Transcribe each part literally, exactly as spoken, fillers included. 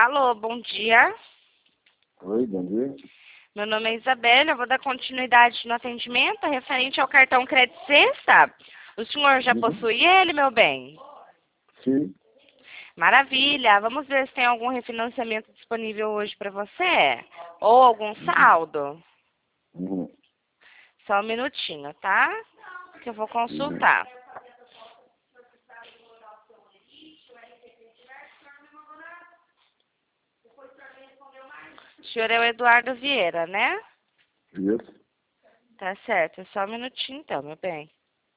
Alô, bom dia. Oi, bom dia. Meu nome é Isabela, eu vou dar continuidade no atendimento referente ao cartão Crédito Sexta. O senhor já Uhum. possui ele, meu bem? Sim. Maravilha. Vamos ver se tem algum refinanciamento disponível hoje para você. Ou algum saldo. Uhum. Só um minutinho, tá? Que eu vou consultar. O senhor é o Eduardo Vieira, né? Isso. Tá certo. Só um minutinho então, meu bem.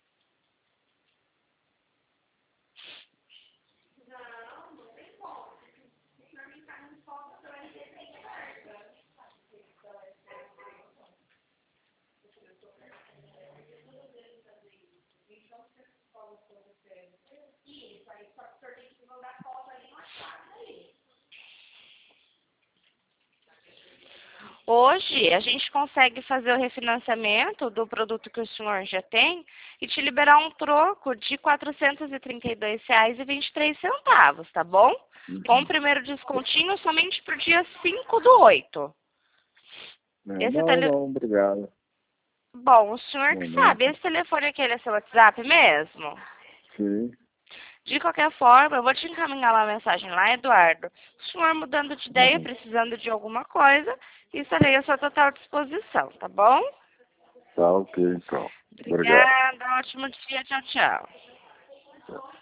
Hoje, a gente consegue fazer o refinanciamento do produto que o senhor já tem e te liberar um troco de quatrocentos e trinta e dois reais e vinte e três centavos, tá bom? Uhum. Com o primeiro descontinho somente para o dia cinco do oito. É, Esse não, tele... não, obrigado. Bom, o senhor que Momento. sabe, esse telefone aqui ele é seu WhatsApp mesmo? Sim. De qualquer forma, eu vou te encaminhar lá a mensagem lá, Eduardo. O senhor mudando de ideia, Uhum. precisando de alguma coisa, estarei à sua total disposição, tá bom? Tá ok, então. Obrigado. Obrigada, ótimo dia, tchau, tchau. Tchau.